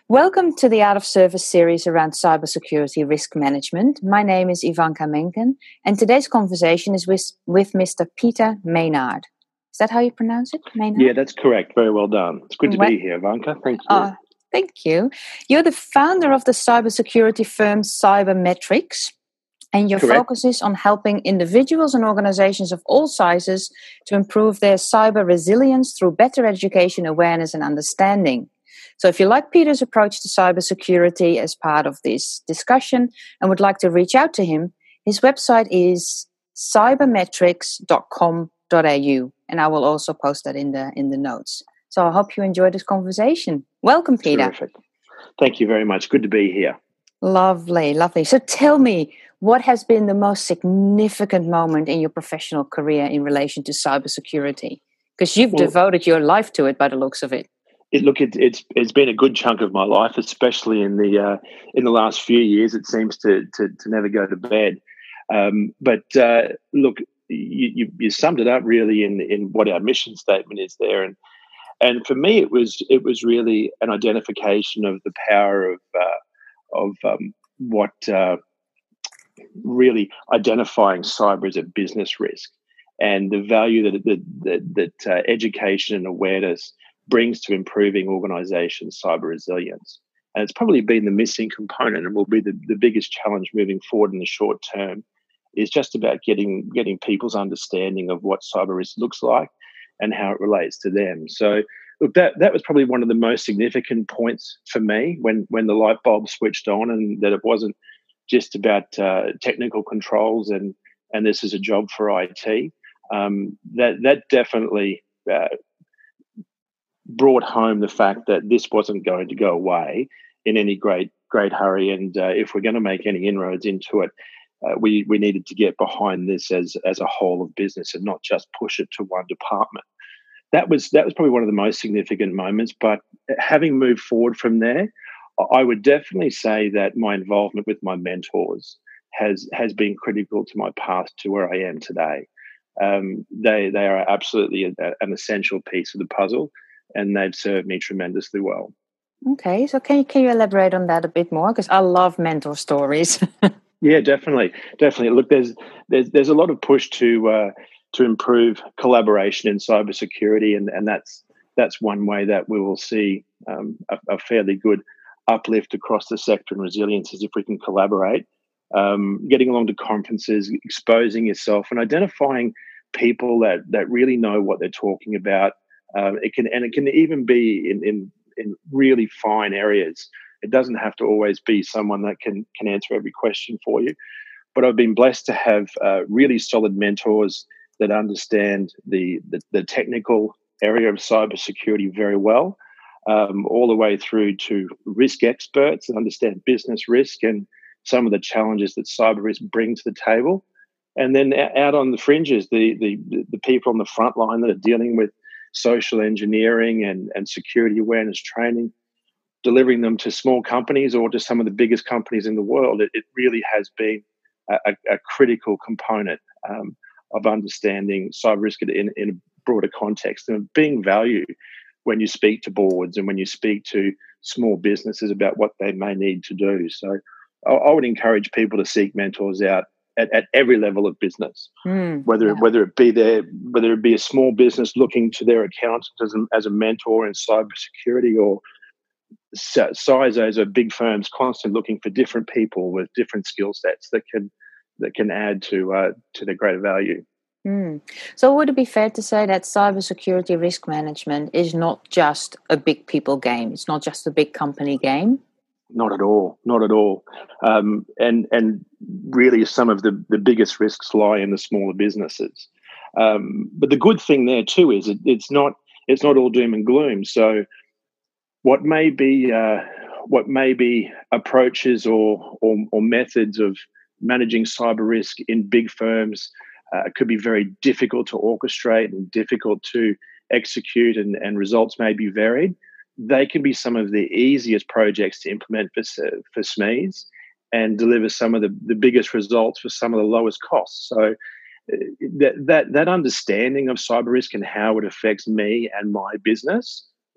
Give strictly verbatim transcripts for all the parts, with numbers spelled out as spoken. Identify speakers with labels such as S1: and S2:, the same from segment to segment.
S1: Welcome to the Out of Service series around cybersecurity risk management. My name is Ivanka Menken, and today's conversation is with, with Mister Peter Maynard. Is that how you pronounce it, Maynard?
S2: Yeah, that's correct. Very well done. It's good to well, be here, Ivanka. Thank you.
S1: Uh, thank you. You're the founder of the cybersecurity firm Cybermetrics, and your
S2: correct.
S1: focus is on helping individuals and organizations of all sizes to improve their cyber resilience through better education, awareness, and understanding. So if you like Peter's approach to cybersecurity as part of this discussion and would like to reach out to him, his website is cybermetrics dot com dot a u, and I will also post that in the in the notes. So I hope you enjoyed this conversation. Welcome, Peter.
S2: Terrific. Thank you very much. Good to be here.
S1: Lovely, lovely. So tell me, what has been the most significant moment in your professional career in relation to cybersecurity? Because you've well, devoted your life to it by the looks of it.
S2: It, look, it, it's it's been a good chunk of my life, especially in the uh, in the last few years. It seems to to, to never go to bed. Um, but uh, look, you, you you summed it up really in in what our mission statement is there, and and for me, it was it was really an identification of the power of uh, of um, what uh, really identifying cyber as a business risk and the value that that that, that uh, education and awareness brings to improving organizations' cyber resilience. And it's probably been the missing component and will be the, the biggest challenge moving forward in the short term, is just about getting getting people's understanding of what cyber risk looks like and how it relates to them. So look, that that was probably one of the most significant points for me when, when the light bulb switched on, and that it wasn't just about uh, technical controls and, and this is a job for I T. Um, that, that definitely uh, brought home the fact that this wasn't going to go away in any great great hurry, and uh, if we're going to make any inroads into it, uh, we we needed to get behind this as as a whole of business and not just push it to one department. That was that was probably one of the most significant moments. But having moved forward from there, I would definitely say that my involvement with my mentors has has been critical to my path to where I am today. Um, they they are absolutely a, an essential piece of the puzzle, and they've served me tremendously well.
S1: Okay, so can you, can you elaborate on that a bit more? Because I love mentor stories.
S2: Yeah, definitely, definitely. Look, there's there's there's a lot of push to uh, to improve collaboration in cybersecurity, and and that's that's one way that we will see um, a, a fairly good uplift across the sector and resilience is if we can collaborate, um, getting along to conferences, exposing yourself, and identifying people that that really know what they're talking about. Um, it can and it can even be in, in in really fine areas. It doesn't have to always be someone that can can answer every question for you. But I've been blessed to have uh, really solid mentors that understand the the, the technical area of cybersecurity very well, um, all the way through to risk experts that understand business risk and some of the challenges that cyber risk bring to the table. And then out on the fringes, the the the people on the front line that are dealing with social engineering and, and security awareness training, delivering them to small companies or to some of the biggest companies in the world. It, it really has been a, a critical component um, of understanding cyber risk in, in a broader context and being value when you speak to boards and when you speak to small businesses about what they may need to do. So I, I would encourage people to seek mentors out At, at every level of business, mm, whether yeah. whether it be their whether it be a small business looking to their accountant as a, as a mentor in cybersecurity, or C I S Os or big firms constantly looking for different people with different skill sets that can that can add to uh, to their greater value.
S1: Mm. So would it be fair to say that cybersecurity risk management is not just a big people game? It's not just a big company game?
S2: Not at all, not at all. Um, and and really some of the, the biggest risks lie in the smaller businesses. Um, but the good thing there too is it, it's not it's not all doom and gloom. So what may be uh, what may be approaches or, or or methods of managing cyber risk in big firms uh, could be very difficult to orchestrate and difficult to execute, and, and results may be varied. They can be some of the easiest projects to implement for, for S M Es and deliver some of the, the biggest results for some of the lowest costs. So that, that, that understanding of cyber risk and how it affects me and my business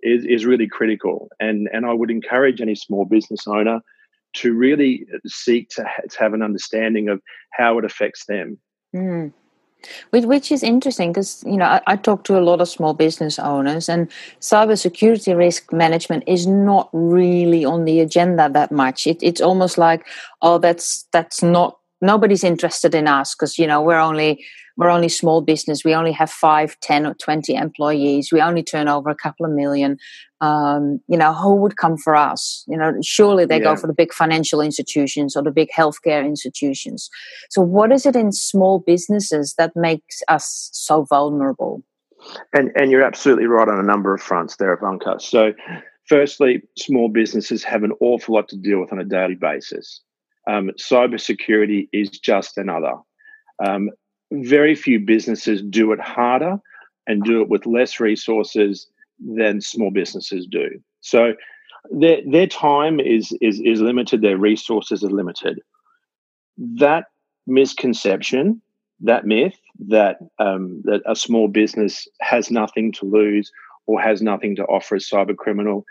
S2: is, is really critical. And, and I would encourage any small business owner to really seek to, ha- to have an understanding of how it affects them.
S1: Mm. Which, which is interesting because, you know, I, I talk to a lot of small business owners, and cybersecurity risk management is not really on the agenda that much. It, it's almost like, oh, that's that's not, nobody's interested in us because, you know, we're only we're only small business. We only have five, ten, or twenty employees. We only turn over a couple of million. Um, you know, who would come for us? You know, surely they yeah. go for the big financial institutions or the big healthcare institutions. So what is it in small businesses that makes us so vulnerable?
S2: And and you're absolutely right on a number of fronts there, Ivanka. So firstly, small businesses have an awful lot to deal with on a daily basis. Um, cybersecurity is just another. Um, very few businesses do it harder and do it with less resources than small businesses do. So their their time is is is limited, their resources are limited. That misconception, that myth that um, that a small business has nothing to lose or has nothing to offer a cyber criminal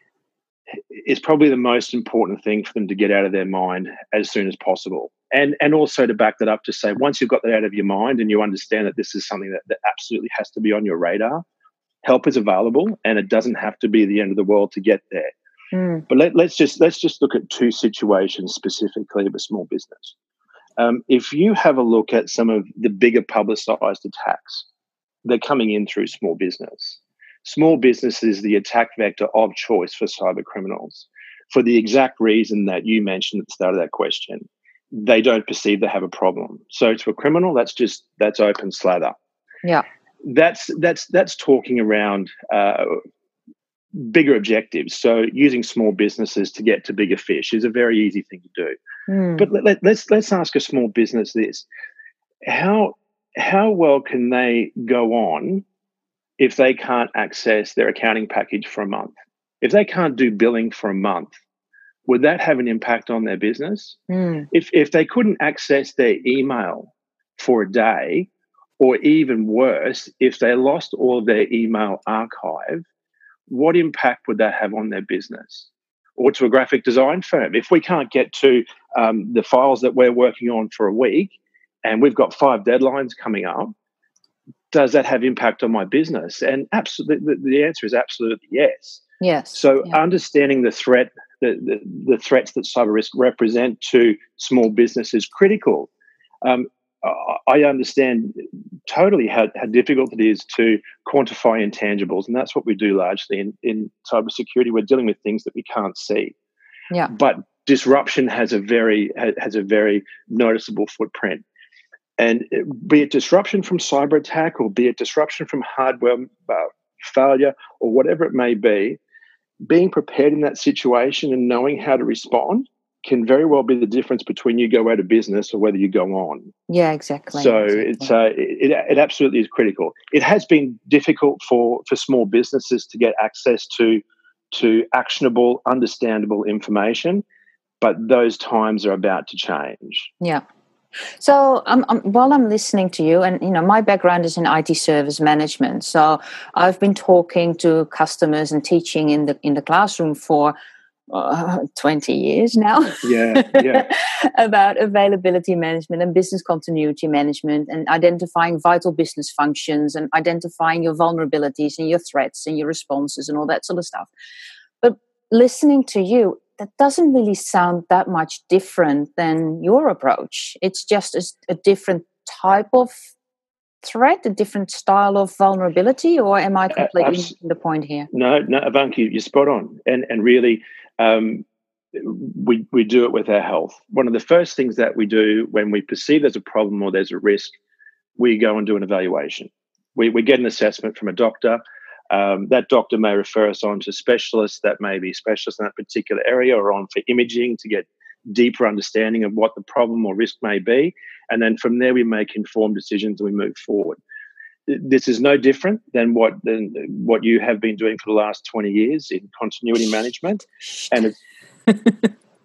S2: is probably the most important thing for them to get out of their mind as soon as possible. And and also to back that up to say, once you've got that out of your mind and you understand that this is something that, that absolutely has to be on your radar, help is available, and it doesn't have to be the end of the world to get there. Mm. But let, let's just let's just look at two situations specifically of a small business. Um, if you have a look at some of the bigger publicised attacks, they're coming in through small business. Small business is the attack vector of choice for cyber criminals for the exact reason that you mentioned at the start of that question. They don't perceive they have a problem. So to a criminal, that's just that's open slather.
S1: Yeah.
S2: That's that's that's talking around uh, bigger objectives. So using small businesses to get to bigger fish is a very easy thing to do. Mm. But let, let, let's let's ask a small business this: how how well can they go on if they can't access their accounting package for a month? If they can't do billing for a month, would that have an impact on their business? Mm. If if they couldn't access their email for a day, or even worse, if they lost all of their email archive, what impact would that have on their business? Or to a graphic design firm, if we can't get to um, the files that we're working on for a week and we've got five deadlines coming up, does that have impact on my business? And absolutely, the answer is absolutely yes.
S1: Yes.
S2: So
S1: yeah.
S2: understanding the threat, the, the, the threats that cyber risk represent to small business is critical. Um, I understand totally how, how difficult it is to quantify intangibles, and that's what we do largely in, in cybersecurity. We're dealing with things that we can't see.
S1: Yeah.
S2: But disruption has a very has a very noticeable footprint. And be it disruption from cyber attack or be it disruption from hardware uh, failure or whatever it may be, being prepared in that situation and knowing how to respond can very well be the difference between you go out of business or whether you go on.
S1: Yeah, exactly.
S2: So
S1: exactly.
S2: it's uh, it, it absolutely is critical. It has been difficult for, for small businesses to get access to to actionable, understandable information, but those times are about to change.
S1: Yeah. So um, um, while I'm listening to you, and you know, my background is in I T service management, so I've been talking to customers and teaching in the in the classroom for uh, twenty years now.
S2: Yeah, yeah.
S1: About availability management and business continuity management and identifying vital business functions and identifying your vulnerabilities and your threats and your responses and all that sort of stuff. But listening to you, that doesn't really sound that much different than your approach. It's just a, a different type of threat, a different style of vulnerability, or am I completely uh, missing the point here?
S2: No, no, Ivanka, you're spot on. And and really, um, we we do it with our health. One of the first things that we do when we perceive there's a problem or there's a risk, we go and do an evaluation. We we get an assessment from a doctor. Um, that doctor may refer us on to specialists that may be specialists in that particular area or on for imaging to get deeper understanding of what the problem or risk may be. And then from there, we make informed decisions and we move forward. This is no different than what than what you have been doing for the last twenty years in continuity management. And it's,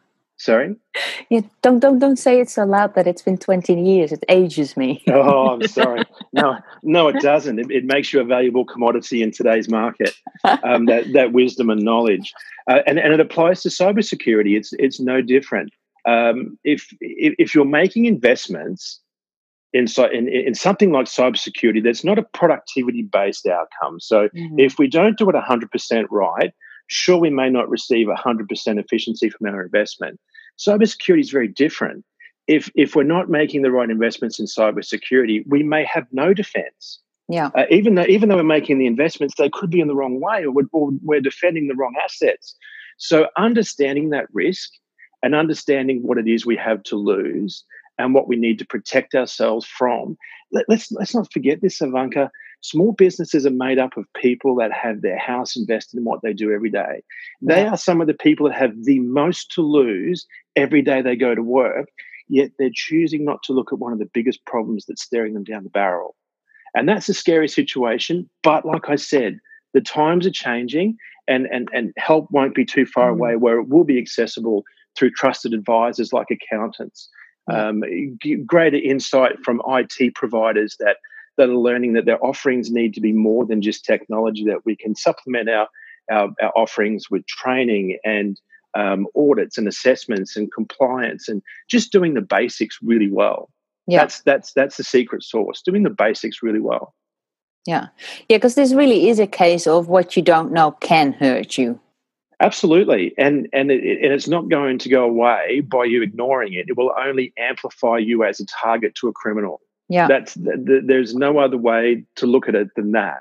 S2: Sorry?
S1: Yeah, don't don't don't say it so loud that it's been twenty years. It ages me.
S2: Oh, I'm sorry. No, no, it doesn't. It, it makes you a valuable commodity in today's market. Um, that that wisdom and knowledge, uh, and and it applies to cybersecurity. It's it's no different. Um, if, if if you're making investments in in, in something like cybersecurity, that's not a productivity based outcome. So mm-hmm. if we don't do it one hundred percent right, sure, we may not receive one hundred percent efficiency from our investment. Cybersecurity is very different. If if we're not making the right investments in cybersecurity, we may have no defense.
S1: Yeah.
S2: Uh, even though even though we're making the investments, they could be in the wrong way, or we're, or we're defending the wrong assets. So understanding that risk and understanding what it is we have to lose and what we need to protect ourselves from. Let, let's let's not forget this, Ivanka. Small businesses are made up of people that have their house invested in what they do every day. They yeah. are some of the people that have the most to lose every day they go to work, yet they're choosing not to look at one of the biggest problems that's staring them down the barrel. And that's a scary situation. But like I said, the times are changing, and, and, and help won't be too far mm. away, where it will be accessible through trusted advisors like accountants. Yeah. Um, greater insight from I T providers that that are learning that their offerings need to be more than just technology, that we can supplement our, our, our offerings with training and um, audits and assessments and compliance and just doing the basics really well. Yeah. That's, that's, that's the secret sauce, doing the basics really well.
S1: Yeah. Yeah, because this really is a case of what you don't know can hurt you.
S2: Absolutely. And, and, it, and it's not going to go away by you ignoring it. It will only amplify you as a target to a criminal.
S1: Yeah,
S2: that's the, the, there's no other way to look at it than that.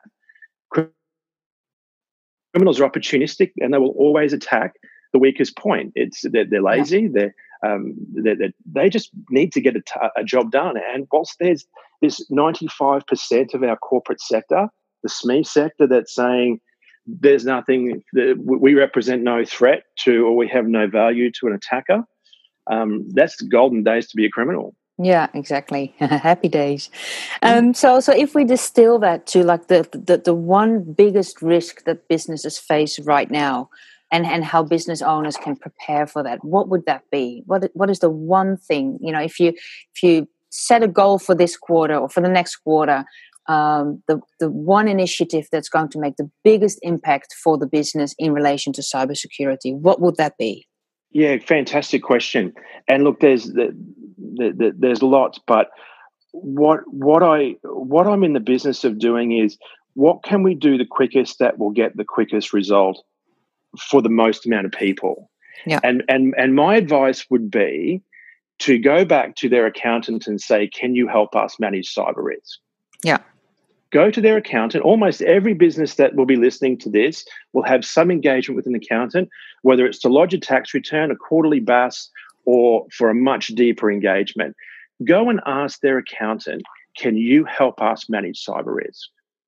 S2: Criminals are opportunistic, and they will always attack the weakest point. It's they're, they're lazy. Yeah. They're, um, they're, they're they just need to get a, t- a job done. And whilst there's this ninety-five percent of our corporate sector, the S M E sector, that's saying there's nothing, we represent no threat to, or we have no value to an attacker. Um, that's the golden days to be a criminal.
S1: Yeah, exactly. Happy days. Um, so, so if we distill that to like the, the the one biggest risk that businesses face right now, and, and how business owners can prepare for that, what would that be? What what is the one thing, you know, if you if you set a goal for this quarter or for the next quarter, um, the the one initiative that's going to make the biggest impact for the business in relation to cybersecurity, what would that be?
S2: Yeah, fantastic question. And look, there's the, the, the, there's lots, but what what I what I'm in the business of doing is, what can we do the quickest that will get the quickest result for the most amount of people?
S1: Yeah.
S2: And and and my advice would be to go back to their accountant and say, "Can you help us manage cyber risk?"
S1: Yeah.
S2: Go to their accountant. Almost every business that will be listening to this will have some engagement with an accountant, whether it's to lodge a tax return, a quarterly B A S, or for a much deeper engagement. Go and ask their accountant, can you help us manage cyber risk?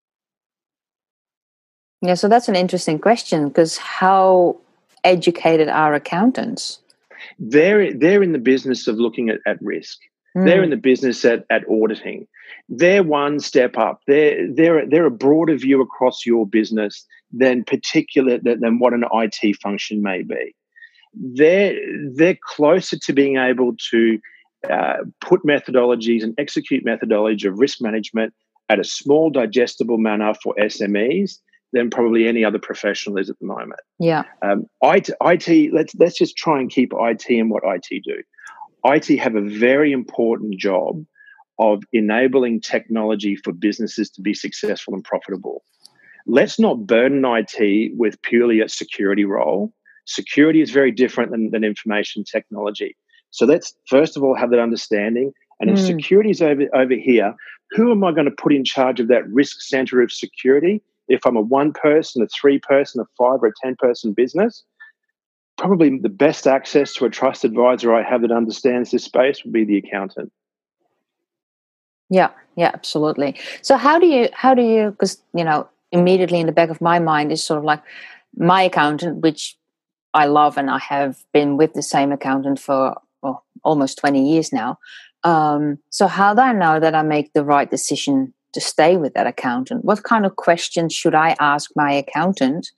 S1: Yeah, so that's an interesting question, because how educated are accountants?
S2: They're, they're in the business of looking at, at risk. Mm. They're in the business at, at auditing. They're one step up. They're, they're, they're a broader view across your business than particular than, than what an I T function may be. They're, they're closer to being able to uh, put methodologies and execute methodology of risk management at a small, digestible manner for S M Es than probably any other professional is at the moment.
S1: Yeah.
S2: Um, I T, I T, let's let's just try and keep I T and what I T do. I T have a very important job of enabling technology for businesses to be successful and profitable. Let's not burden I T with purely a security role. Security is very different than, than information technology. So let's first of all have that understanding. And if mm. security is over, over here, who am I going to put in charge of that risk center of security? If I'm a one person, a three person, a five or a ten person business, probably the best access to a trust advisor I have that understands this space would be the accountant.
S1: Yeah, yeah, absolutely. So how do you, how do you, because, you know, immediately in the back of my mind is sort of like my accountant, which I love, and I have been with the same accountant for well, almost twenty years now. Um, so how do I know that I make the right decision to stay with that accountant? What kind of questions should I ask my accountant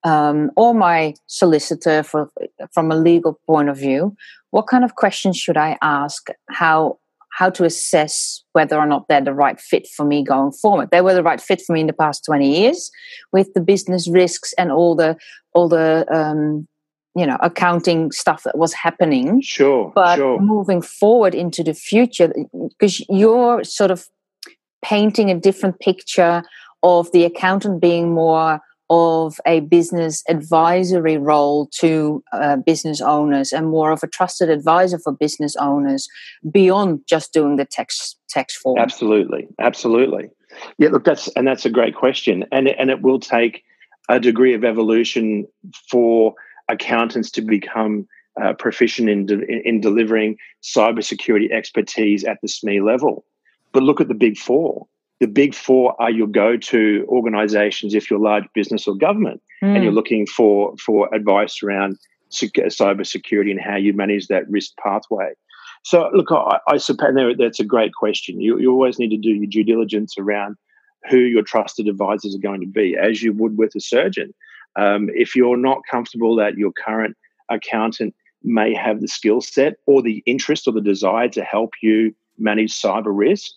S1: um, or my solicitor for, from a legal point of view, what kind of questions should I ask? How how to assess whether or not they're the right fit for me going forward? They were the right fit for me in the past twenty years with the business risks and all the all the um, you know accounting stuff that was happening.
S2: Sure,
S1: but
S2: sure.
S1: moving forward into the future, because you're sort of painting a different picture of the accountant being more of a business advisory role to uh, business owners and more of a trusted advisor for business owners beyond just doing the tax tax form.
S2: Absolutely, absolutely. Yeah, look, that's and that's a great question, and and it will take a degree of evolution for accountants to become uh, proficient in de- in delivering cybersecurity expertise at the S M E level. But look at the Big Four. The Big Four are your go-to organisations if you're large business or government, mm. and you're looking for for advice around cybersecurity and how you manage that risk pathway. So, look, I, I suppose that's a great question. You you always need to do your due diligence around who your trusted advisors are going to be, as you would with a surgeon. Um, if you're not comfortable that your current accountant may have the skill set or the interest or the desire to help you manage cyber risk,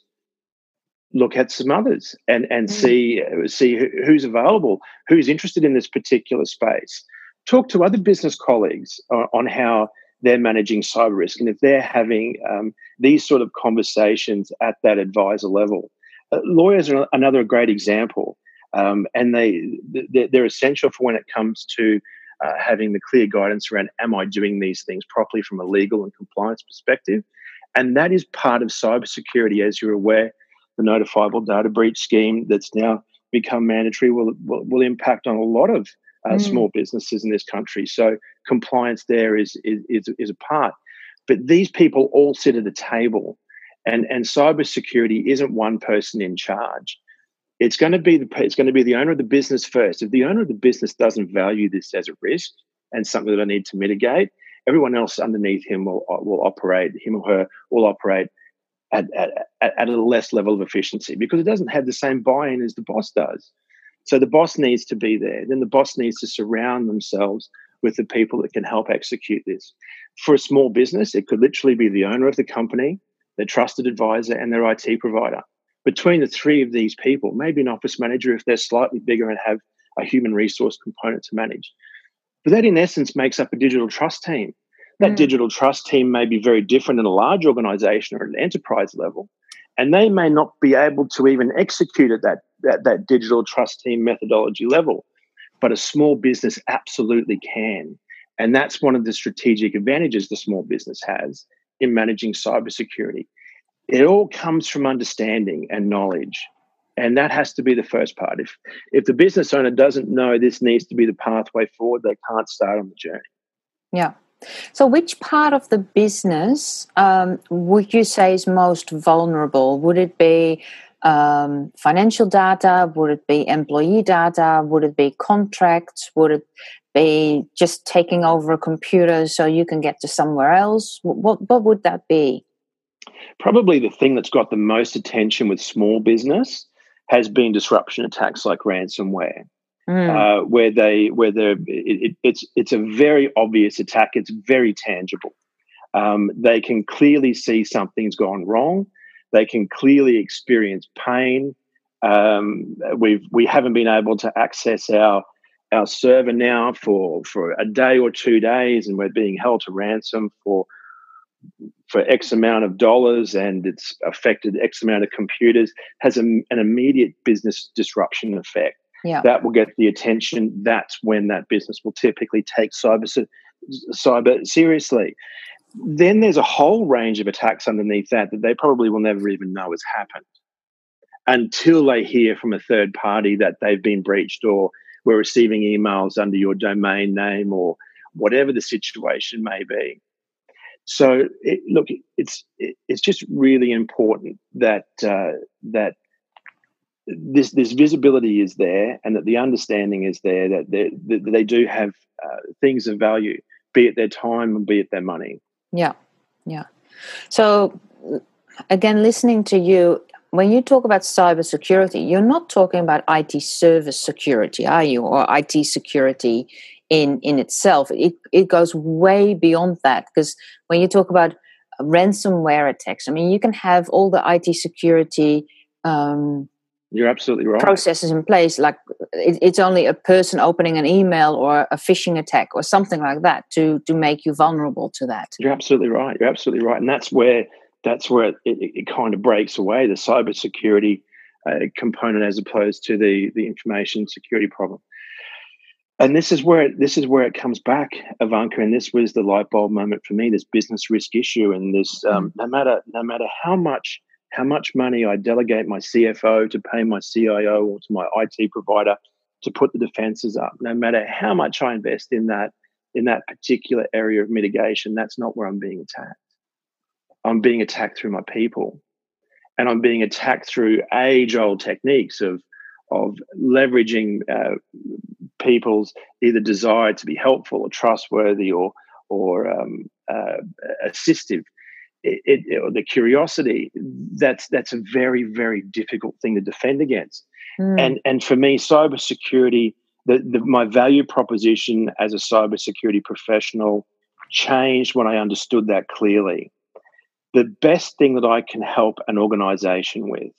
S2: look at some others and, and mm. see see who's available, who's interested in this particular space. Talk to other business colleagues on, on how they're managing cyber risk and if they're having um, these sort of conversations at that advisor level. Uh, lawyers are another great example, um, and they they're essential for when it comes to uh, having the clear guidance around, am I doing these things properly from a legal and compliance perspective? And that is part of cybersecurity, as you're aware. The notifiable data breach scheme that's now become mandatory will will, will impact on a lot of uh, mm. small businesses in this country. So compliance there is, is is is a part. But these people all sit at a table, and and cybersecurity isn't one person in charge. It's going to be the it's going to be the owner of the business first. If the owner of the business doesn't value this as a risk and something that I need to mitigate, everyone else underneath him will will operate. Him or her will operate At, at, at a less level of efficiency because it doesn't have the same buy-in as the boss does. So the boss needs to be there. Then the boss needs to surround themselves with the people that can help execute this. For a small business, it could literally be the owner of the company, their trusted advisor, and their I T provider. Between the three of these people, maybe an office manager if they're slightly bigger and have a human resource component to manage. But that, in essence, makes up a digital trust team. That mm. digital trust team may be very different in a large organization or at an enterprise level, and they may not be able to even execute at that, that, that digital trust team methodology level, but a small business absolutely can. And that's one of the strategic advantages the small business has in managing cybersecurity. It all comes from understanding and knowledge, and that has to be the first part. If, if the business owner doesn't know this needs to be the pathway forward, they can't start on the journey.
S1: Yeah. So which part of the business um, would you say is most vulnerable? Would it be um, financial data? Would it be employee data? Would it be contracts? Would it be just taking over a computer so you can get to somewhere else? What, what would that be?
S2: Probably the thing that's got the most attention with small business has been disruption attacks like ransomware. Mm. Uh, where they, where they, it, it's it's a very obvious attack. It's very tangible. Um, they can clearly see something's gone wrong. They can clearly experience pain. Um, we've we haven't been able to access our our server now for for a day or two days, and we're being held to ransom for for X amount of dollars, and it's affected X amount of computers. Has a, an immediate business disruption effect. Yeah. That will get the attention. That's when that business will typically take cyber cyber seriously. Then there's a whole range of attacks underneath that that they probably will never even know has happened until they hear from a third party that they've been breached or we're receiving emails under your domain name or whatever the situation may be. So, it, look, it's it, it's just really important that uh, that. This this visibility is there, and that the understanding is there that they, that they do have uh, things of value, be it their time and be it their money.
S1: Yeah, yeah. So again, listening to you, when you talk about cybersecurity, you're not talking about I T service security, are you? Or I T security in, in itself. It, it goes way beyond that, because when you talk about ransomware attacks, I mean, you can have all the I T security um,
S2: You're absolutely right.
S1: processes in place, like it, it's only a person opening an email or a phishing attack or something like that to, to make you vulnerable to that.
S2: You're absolutely right. You're absolutely right. And that's where that's where it, it, it kind of breaks away, the cybersecurity uh, component as opposed to the, the information security problem. And this is where it, this is where it comes back, Ivanka. And this was the light bulb moment for me. This business risk issue, and this um, no matter no matter how much how much money I delegate my C F O to pay my C I O or to my I T provider to put the defenses up, no matter how much I invest in that in that particular area of mitigation, that's not where I'm being attacked. I'm being attacked through my people, and I'm being attacked through age-old techniques of of leveraging uh, people's either desire to be helpful or trustworthy or or um, uh, assistive. It, it, or the curiosity. That's that's a very very difficult thing to defend against. Mm. And and for me, cybersecurity, the, the my value proposition as a cybersecurity professional changed when I understood that clearly. The best thing that I can help an organization with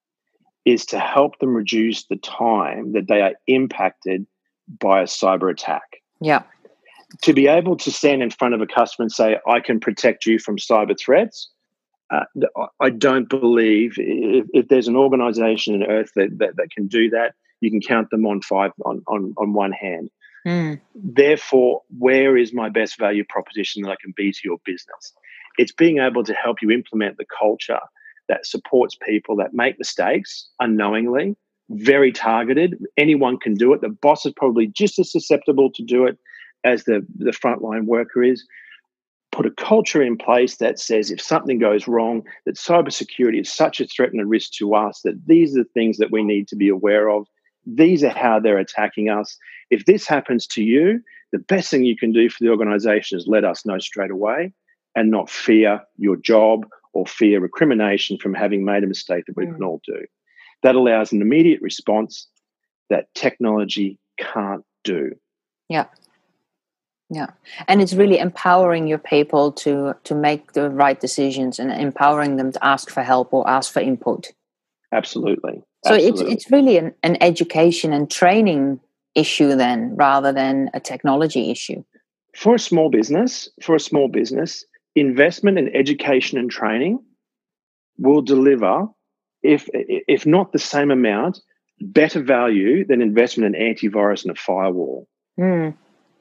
S2: is to help them reduce the time that they are impacted by a cyber attack.
S1: Yeah.
S2: To be able to stand in front of a customer and say, I can protect you from cyber threats, uh, I don't believe if, if there's an organization on earth that, that, that can do that, you can count them on five on, on, on one hand. Mm. Therefore, where is my best value proposition that I can be to your business? It's being able to help you implement the culture that supports people that make mistakes unknowingly, very targeted. Anyone can do it. The boss is probably just as susceptible to do it as the, the frontline worker is. Put a culture in place that says if something goes wrong, that cybersecurity is such a threat and a risk to us, that these are the things that we need to be aware of. These are how they're attacking us. If this happens to you, the best thing you can do for the organization is let us know straight away and not fear your job or fear recrimination from having made a mistake that we mm. can all do. That allows an immediate response that technology can't do.
S1: Yeah. Yeah. And it's really empowering your people to, to make the right decisions and empowering them to ask for help or ask for input.
S2: Absolutely.
S1: So
S2: Absolutely.
S1: it's it's really an, an education and training issue then, rather than a technology issue.
S2: For a small business, for a small business, investment in education and training will deliver, if if not the same amount, better value than investment in antivirus and a firewall. Mm.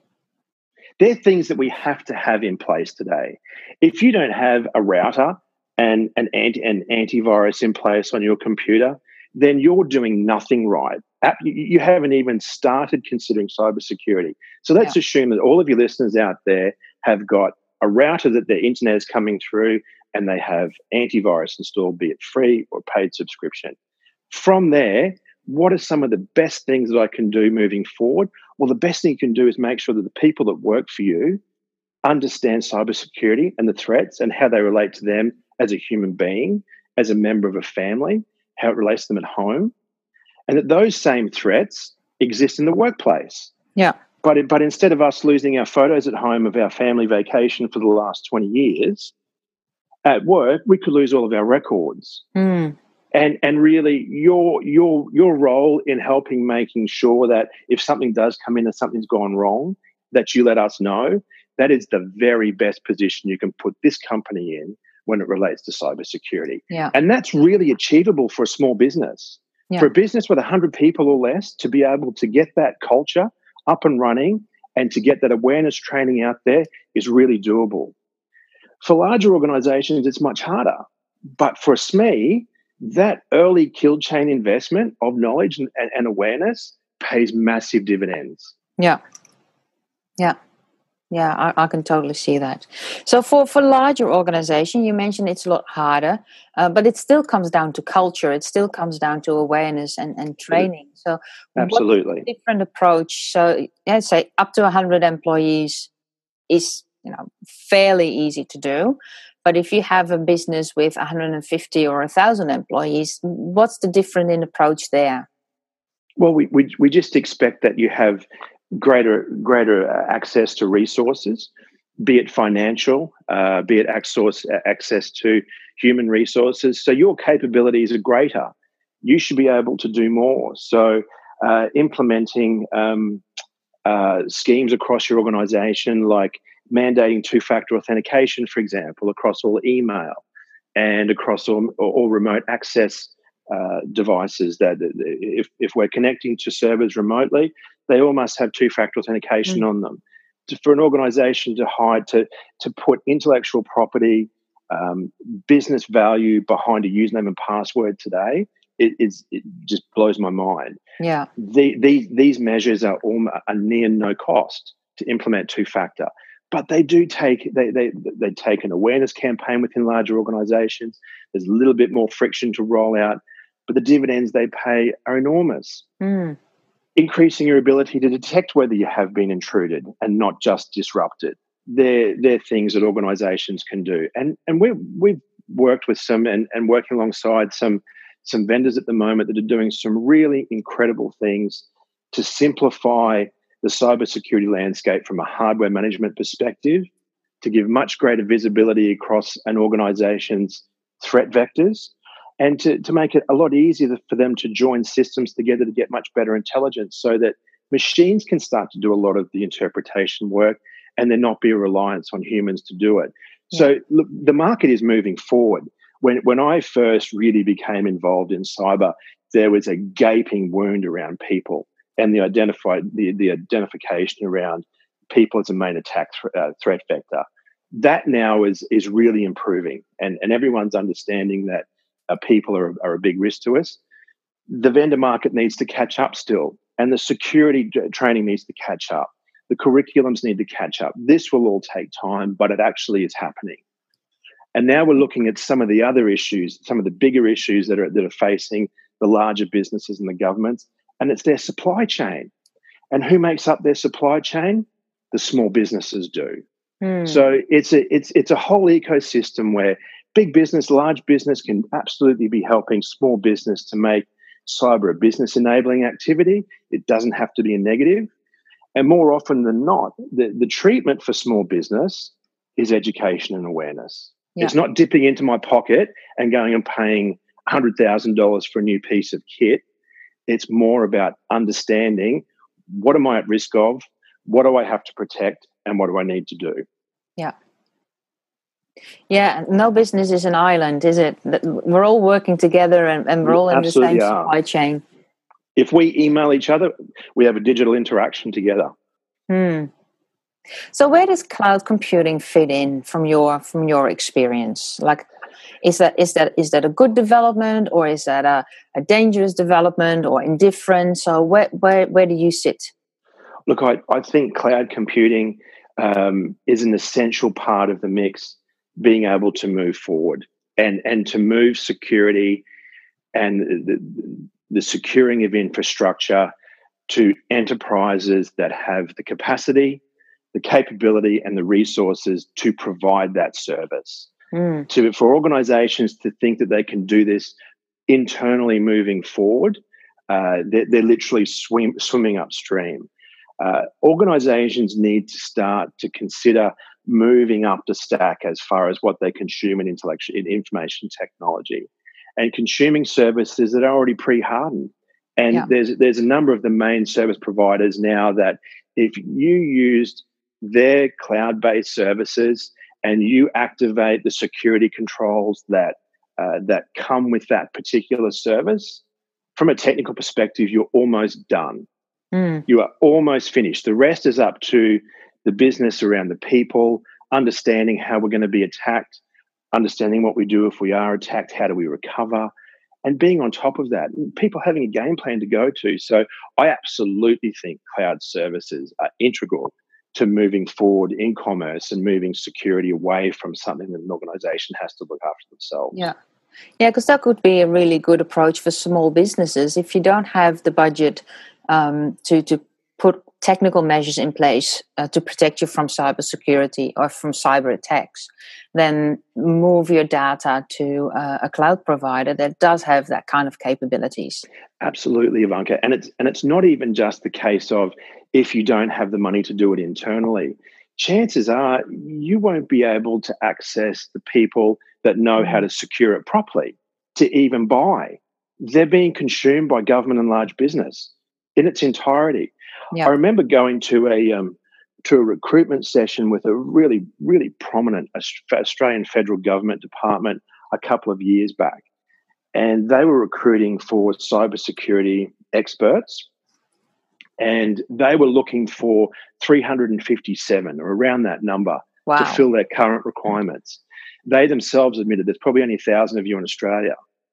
S2: They're things that we have to have in place today. If you don't have a router and an anti an antivirus in place on your computer, then you're doing nothing right. You haven't even started considering cybersecurity. So let's yeah. assume that all of your listeners out there have got a router that their internet is coming through and they have antivirus installed, be it free or paid subscription. From there, what are some of the best things that I can do moving forward? Well, the best thing you can do is make sure that the people that work for you understand cybersecurity and the threats and how they relate to them as a human being, as a member of a family, how it relates to them at home, and that those same threats exist in the workplace.
S1: Yeah.
S2: But it, but instead of us losing our photos at home of our family vacation for the last twenty years, at work, we could lose all of our records. Mm. And and really your your your role in helping making sure that if something does come in and something's gone wrong, that you let us know, that is the very best position you can put this company in when it relates to cybersecurity.
S1: Yeah.
S2: And that's really achievable for a small business. Yeah. For a business with one hundred people or less, to be able to get that culture up and running and to get that awareness training out there is really doable. For larger organizations, it's much harder. But for a S M E, that early kill chain investment of knowledge and, and, and awareness pays massive dividends.
S1: Yeah. Yeah. Yeah, I, I can totally see that. So for, for larger organization, you mentioned it's a lot harder, uh, but it still comes down to culture. It still comes down to awareness and, and training. So
S2: absolutely
S1: different approach. So I'd say up to one hundred employees is, you know, fairly easy to do. But if you have a business with one hundred fifty or one thousand employees, what's the difference in approach there?
S2: Well, we, we, we just expect that you have greater, greater access to resources, be it financial, uh, be it access, access to human resources. So your capabilities are greater. You should be able to do more. So uh, implementing um, uh, schemes across your organisation, like mandating two-factor authentication, for example, across all email and across all, all remote access uh, devices, that if, if we're connecting to servers remotely, they all must have two-factor authentication mm. on them. To, for an organisation to hide, to, to put intellectual property, um, business value behind a username and password today, it, it's, it just blows my mind.
S1: Yeah,
S2: the, these these measures are all are near no cost to implement two-factor, but they do take they they they take an awareness campaign within larger organisations. There's a little bit more friction to roll out, but the dividends they pay are enormous.
S1: Mm.
S2: Increasing your ability to detect whether you have been intruded and not just disrupted. They're, they're things that organisations can do. And and we we've worked with some and, and working alongside some some vendors at the moment that are doing some really incredible things to simplify the cybersecurity landscape from a hardware management perspective, to give much greater visibility across an organisation's threat vectors, and to, to make it a lot easier for them to join systems together to get much better intelligence, so that machines can start to do a lot of the interpretation work and there not be a reliance on humans to do it. Yeah. So look, the market is moving forward. When when I first really became involved in cyber, there was a gaping wound around people and the identified the, the identification around people as a main attack th- uh, threat vector. That now is is really improving, and, and everyone's understanding that uh, people are, are a big risk to us. The vendor market needs to catch up still, and the security training needs to catch up. The curriculums need to catch up. This will all take time, but it actually is happening. And now we're looking at some of the other issues, some of the bigger issues that are that are facing the larger businesses and the governments, and it's their supply chain. And who makes up their supply chain? The small businesses do. Hmm. So it's a it's it's a whole ecosystem where big business, large business can absolutely be helping small business to make cyber a business enabling activity. It doesn't have to be a negative. And more often than not, the, the treatment for small business is education and awareness. Yeah. It's not dipping into my pocket and going and paying one hundred thousand dollars for a new piece of kit. It's more about understanding, what am I at risk of? What do I have to protect? And what do I need to do?
S1: Yeah. Yeah, no business is an island, is it? We're all working together and, and we're all in Absolutely the same are. supply chain.
S2: If we email each other, we have a digital interaction together.
S1: Hmm. So where does cloud computing fit in from your from your experience? Like, is that is that is that a good development, or is that a, a dangerous development, or indifferent? So where where where do you sit?
S2: Look, I, I think cloud computing um, is an essential part of the mix, being able to move forward and and to move security and the, the securing of infrastructure to enterprises that have the capacity, the capability and the resources to provide that service. Mm. To for organizations to think that they can do this internally moving forward, uh, they're, they're literally swim, swimming upstream. Uh, organizations need to start to consider moving up the stack as far as what they consume in intellectual in information technology, and consuming services that are already pre-hardened. And yeah. there's there's a number of the main service providers now that if you used their cloud-based services and you activate the security controls that uh, that come with that particular service, from a technical perspective, you're almost done. Mm. You are almost finished. The rest is up to the business around the people, understanding how we're going to be attacked, understanding what we do if we are attacked, how do we recover, and being on top of that, people having a game plan to go to. So I absolutely think cloud services are integral to moving forward in commerce and moving security away from something that an organization has to look after themselves.
S1: Yeah. Yeah, because that could be a really good approach for small businesses. If you don't have the budget um, to, to put technical measures in place uh, to protect you from cybersecurity or from cyber attacks, then move your data to uh, a cloud provider that does have that kind of capabilities.
S2: Absolutely, Ivanka. And it's and it's not even just the case of if you don't have the money to do it internally. Chances are you won't be able to access the people that know how to secure it properly to even buy. They're being consumed by government and large business in its entirety. Yeah. I remember going to a um, to a recruitment session with a really, really prominent Australian federal government department a couple of years back, and they were recruiting for cybersecurity experts, and they were looking for three hundred fifty-seven or around that number wow. to fill their current requirements. They themselves admitted there's probably only a thousand of you in Australia.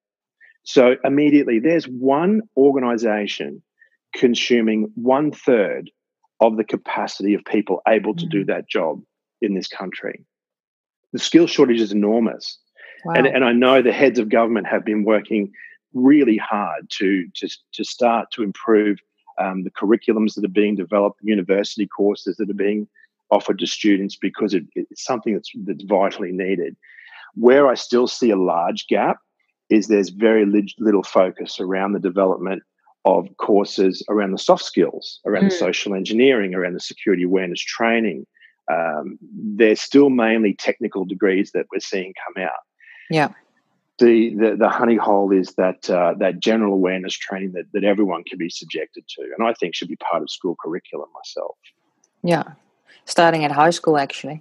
S2: So immediately there's one organisation consuming one third of the capacity of people able to do that job in this country. The skill shortage is enormous. Wow. And, and I know the heads of government have been working really hard to, to, to start to improve um, the curriculums that are being developed, university courses that are being offered to students, because it, it's something that's, that's vitally needed. Where I still see a large gap is there's very little focus around the development of courses around the soft skills, around mm. the social engineering, around the security awareness training. Um, they're still mainly technical degrees that we're seeing come out.
S1: Yeah.
S2: The the, the honey hole is that uh, that general awareness training that, that everyone can be subjected to, and I think should be part of school curriculum myself.
S1: Yeah. Starting at high school, actually.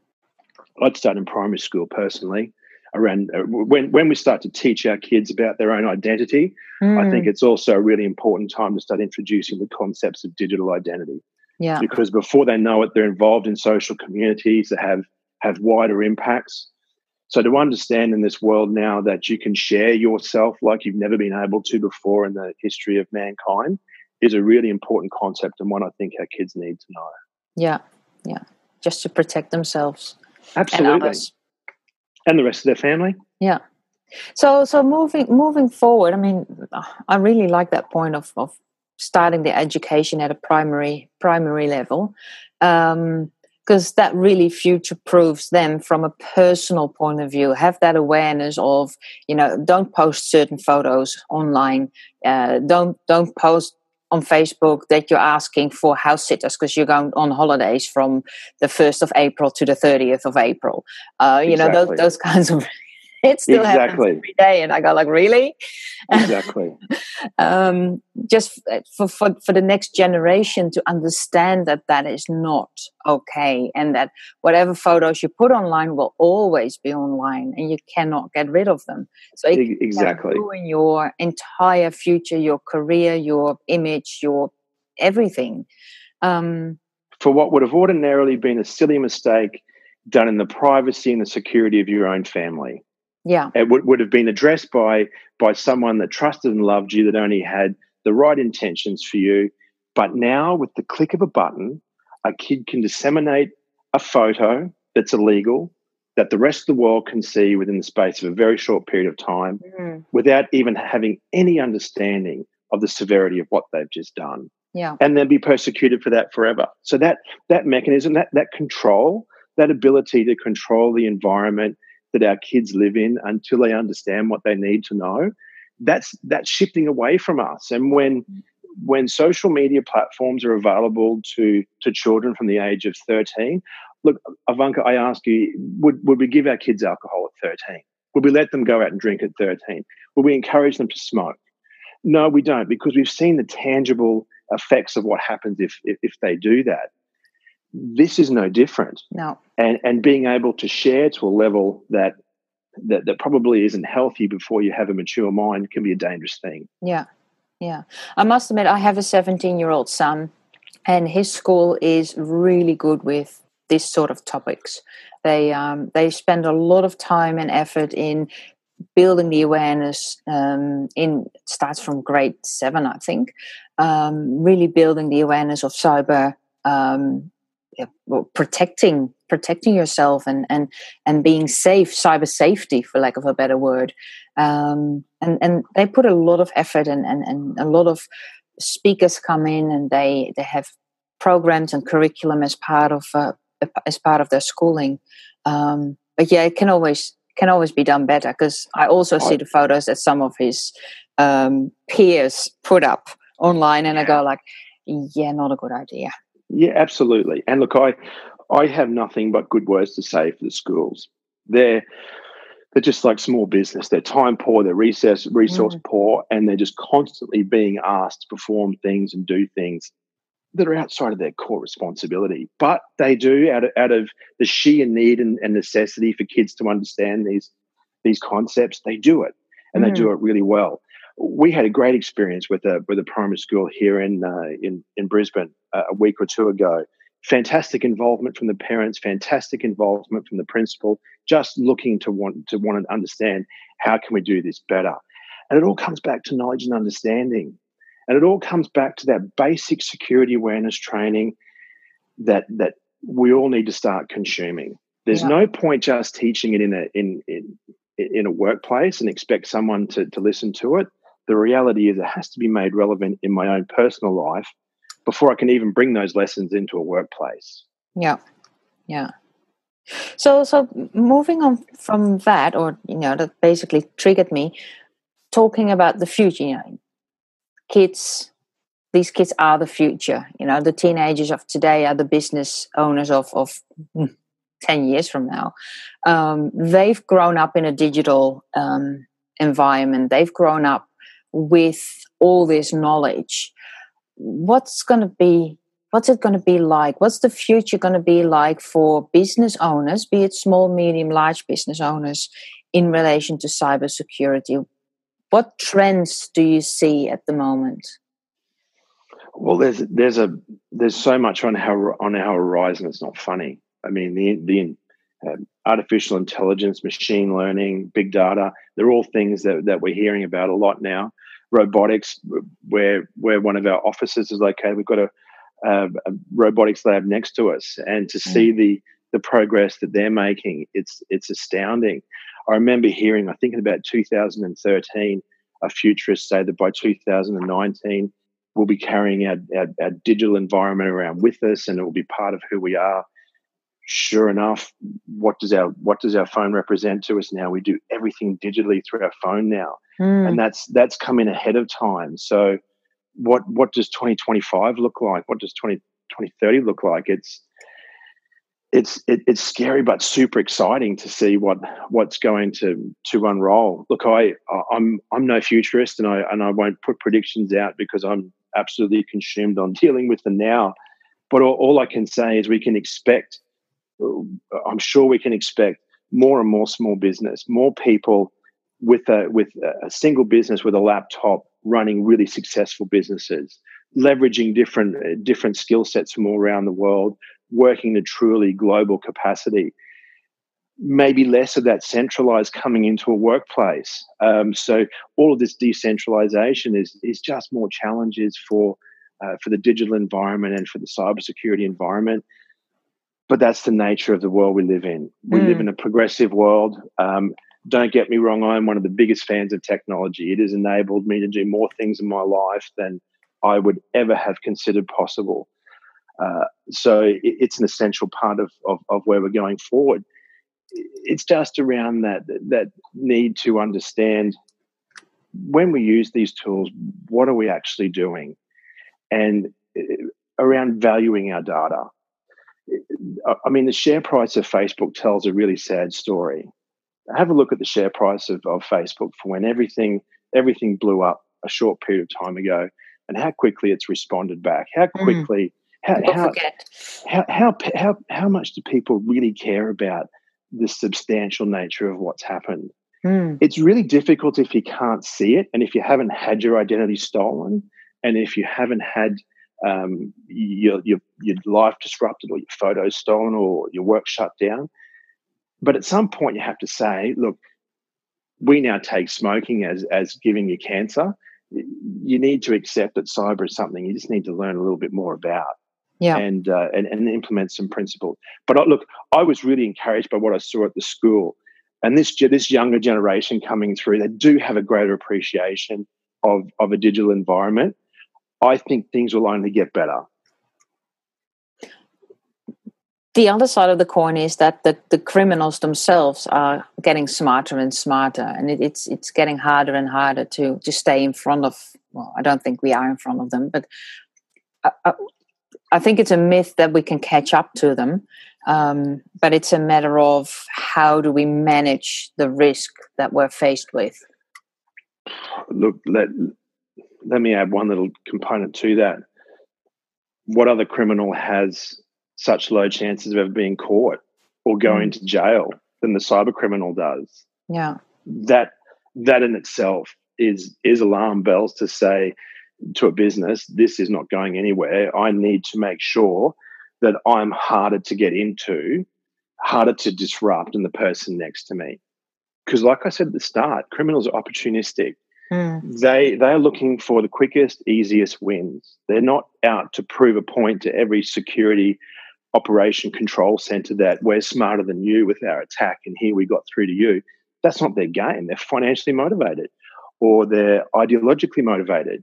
S2: I'd start in primary school personally. Around uh, when when we start to teach our kids about their own identity, mm. I think it's also a really important time to start introducing the concepts of digital identity.
S1: Yeah.
S2: Because before they know it, they're involved in social communities that have have wider impacts. So to understand in this world now that you can share yourself like you've never been able to before in the history of mankind is a really important concept, and one I think our kids need to know.
S1: Yeah, yeah, just to protect themselves.
S2: Absolutely.
S1: And others.
S2: And the rest of their family.
S1: Yeah. So so moving moving forward, I mean, I really like that point of, of starting the education at a primary primary level, um, because that really future-proofs them from a personal point of view. Have that awareness of, you know, don't post certain photos online. Uh, don't don't post on Facebook that you're asking for house sitters because you're going on holidays from the first of April to the thirtieth of April. Uh, you exactly. know, those, those kinds of, it still
S2: exactly.
S1: happens every day. And I go like, really?
S2: Exactly.
S1: um, just for, for, for the next generation to understand that that is not okay, and that whatever photos you put online will always be online and you cannot get rid of them. So it
S2: exactly.
S1: can ruin your entire future, your career, your image, your everything. Um,
S2: for what would have ordinarily been a silly mistake done in the privacy and the security of your own family.
S1: Yeah.
S2: It would, would have been addressed by by someone that trusted and loved you, that only had the right intentions for you. But now, with the click of a button, a kid can disseminate a photo that's illegal, that the rest of the world can see within the space of a very short period of time, mm. without even having any understanding of the severity of what they've just done.
S1: Yeah.
S2: And they'll be persecuted for that forever. So that that mechanism, that that control, that ability to control the environment that our kids live in until they understand what they need to know, that's that's shifting away from us. And when when social media platforms are available to to children from the age of thirteen, look, Ivanka, I ask you, would, would we give our kids alcohol at thirteen? Would we let them go out and drink at thirteen? Would we encourage them to smoke? No, we don't, because we've seen the tangible effects of what happens if if, if they do that. This is no different.
S1: No.
S2: And and being able to share to a level that, that that probably isn't healthy before you have a mature mind can be a dangerous thing.
S1: Yeah. Yeah. I must admit, I have a seventeen-year-old son, and his school is really good with this sort of topics. They um they spend a lot of time and effort in building the awareness. Um, in it starts from grade seven, I think. Um, really building the awareness of cyber. Um, Well, protecting protecting yourself and and and being safe, cyber safety, for lack of a better word, um, and and they put a lot of effort, and, and and a lot of speakers come in, and they they have programs and curriculum as part of uh, as part of their schooling. Um, but yeah, it can always can always be done better, because I also see the photos that some of his um, peers put up online, and I go like, yeah, not a good idea.
S2: Yeah, absolutely. And look, I I have nothing but good words to say for the schools. They're they're just like small business. They're time poor, they're resource resource mm. poor, and they're just constantly being asked to perform things and do things that are outside of their core responsibility. But they do, out of, out of the sheer need and, and necessity for kids to understand these these concepts, they do it, and mm. they do it really well. We had a great experience with a with a primary school here in uh, in in Brisbane uh, a week or two ago. Fantastic involvement from the parents, fantastic involvement from the principal, just looking to want to want to understand how can we do this better. And it all comes back to knowledge and understanding. And it all comes back to that basic security awareness training that that we all need to start consuming. There's yeah. no point just teaching it in a in in in a workplace and expect someone to to listen to it. The reality is it has to be made relevant in my own personal life before I can even bring those lessons into a workplace.
S1: Yeah, yeah. So, so moving on from that, or you know, that basically triggered me talking about the future. You know, kids, these kids are the future. You know, the teenagers of today are the business owners of of ten years from now. Um, they've grown up in a digital um, environment. They've grown up with all this knowledge. What's going to be, what's it going to be like? What's the future going to be like for business owners, be it small, medium, large business owners, in relation to cybersecurity? What trends do you see at the moment?
S2: Well, there's there's a there's so much on our on our horizon. It's not funny. I mean, the the uh, artificial intelligence, machine learning, big data. They're all things that that we're hearing about a lot now. Robotics, where where one of our offices is located, we've got a, a, a robotics lab next to us, and to see mm. the the progress that they're making, it's it's astounding. I remember hearing, I think in about two thousand thirteen, a futurist say that by two thousand nineteen, we'll be carrying our, our, our digital environment around with us, and it will be part of who we are. Sure enough, what does our what does our phone represent to us now? We do everything digitally through our phone now. Mm. And that's that's coming ahead of time. So what what does twenty twenty-five look like? What does twenty thirty look like? It's it's it, it's scary but super exciting to see what what's going to to unroll. Look, I I'm I'm no futurist, and I and I won't put predictions out because I'm absolutely consumed on dealing with the now. But all, all I can say is we can expect, I'm sure we can expect more and more small business, more people with a with a single business with a laptop running really successful businesses, leveraging different uh, different skill sets from all around the world, working in a truly global capacity. Maybe less of that centralized coming into a workplace. Um, so all of this decentralization is is just more challenges for uh, for the digital environment and for the cybersecurity environment. But that's the nature of the world we live in. We mm. live in a progressive world. Um, Don't get me wrong, I'm one of the biggest fans of technology. It has enabled me to do more things in my life than I would ever have considered possible. Uh, so it, it's an essential part of, of, of where we're going forward. It's just around that, that need to understand when we use these tools, what are we actually doing? And around valuing our data. I mean, the share price of Facebook tells a really sad story. Have a look at the share price of, of Facebook for when everything everything blew up a short period of time ago, and how quickly it's responded back. How quickly, mm. how, how, how how how how much do people really care about the substantial nature of what's happened? Mm. It's really difficult if you can't see it, and if you haven't had your identity stolen, and if you haven't had um, your your your life disrupted, or your photos stolen, or your work shut down. But at some point you have to say, look, we now take smoking as as giving you cancer. You need to accept that cyber is something you just need to learn a little bit more about, yeah, and uh, and, and implement some principles. But I, look, I was really encouraged by what I saw at the school, and this this younger generation coming through. They do have a greater appreciation of of a digital environment. I think things will only get better.
S1: the other side of the coin is that the, the criminals themselves are getting smarter and smarter, and it, it's it's getting harder and harder to to stay in front of. Well, I don't think we are in front of them, but I, I, I think it's a myth that we can catch up to them. Um, but it's a matter of how do we manage the risk that we're faced with.
S2: Look, let let me add one little component to that. What other criminal has such low chances of ever being caught or going mm. to jail than the cyber criminal does?
S1: Yeah,
S2: that that in itself is is alarm bells to say to a business, this is not going anywhere. I need to make sure that I'm harder to get into, harder to disrupt than the person next to me. Because like I said at the start, criminals are opportunistic. Mm. They they are looking for the quickest, easiest wins. They're not out to prove a point to every security operation control center that we're smarter than you with our attack and here we got through to you. That's not their game. They're financially motivated or they're ideologically motivated.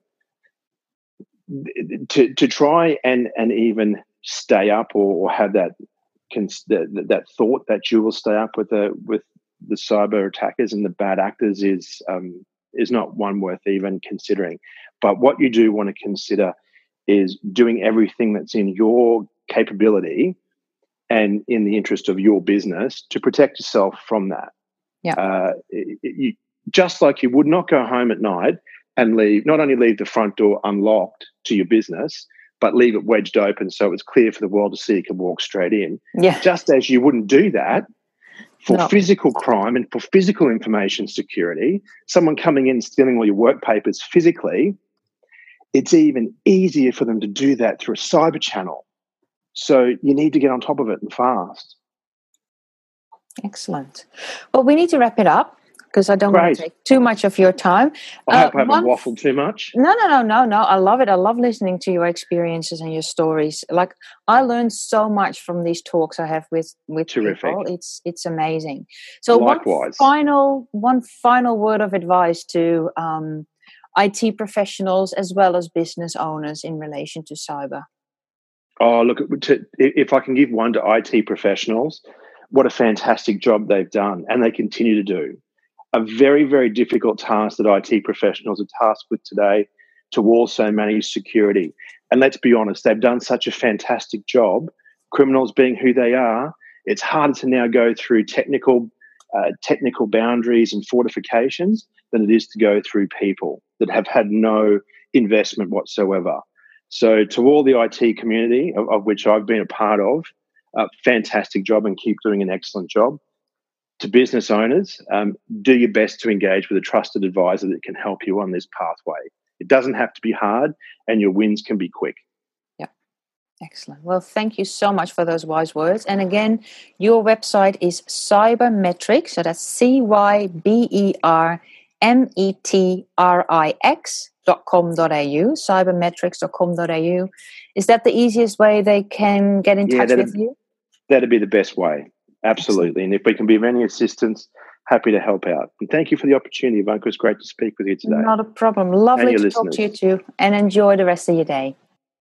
S2: To to try and, and even stay up or, or have that, that that thought that you will stay up with the with the cyber attackers and the bad actors is um, is not one worth even considering. But what you do want to consider is doing everything that's in your capability and in the interest of your business to protect yourself from that.
S1: Yeah.
S2: Uh, it, it, you, just like you would not go home at night and leave, not only leave the front door unlocked to your business, but leave it wedged open so it's clear for the world to see you can walk straight in.
S1: Yeah.
S2: Just as you wouldn't do that for
S1: no.
S2: physical crime and for physical information security, someone coming in stealing all your work papers physically, it's even easier for them to do that through a cyber channel. So you need to get on top of it and fast.
S1: Excellent. Well, we need to wrap it up because I don't
S2: Great.
S1: want to take too much of your time.
S2: I hope uh, I haven't
S1: one...
S2: waffled too much.
S1: No, no, no, no, no. I love it. I love listening to your experiences and your stories. Like I learned so much from these talks I have with with
S2: Terrific.
S1: people. It's it's amazing. So
S2: Likewise.
S1: one final one final word of advice to um, I T professionals as well as business owners in relation to cyber.
S2: Oh, look, to, if I can give one to I T professionals, what a fantastic job they've done and they continue to do. A very, very difficult task that I T professionals are tasked with today to also manage security. And let's be honest, they've done such a fantastic job. Criminals being who they are, it's harder to now go through technical uh, technical boundaries and fortifications than it is to go through people that have had no investment whatsoever. So to all the I T community, of, of which I've been a part of, uh, fantastic job and keep doing an excellent job. To business owners, um, do your best to engage with a trusted advisor that can help you on this pathway. It doesn't have to be hard and your wins can be quick.
S1: Yeah, excellent. Well, thank you so much for those wise words. And again, your website is Cybermetrix, so that's C Y B E R M E T R I X dot com dot a u, cybermetrix dot com dot a u. Is that the easiest way they can get in
S2: yeah,
S1: touch with you?
S2: That'd be the best way. Absolutely. Excellent. And if we can be of any assistance, happy to help out. And thank you for the opportunity, Ivanka. It's great to speak with you today.
S1: Not a problem. Lovely to listeners. talk to you too. And enjoy the rest of your day.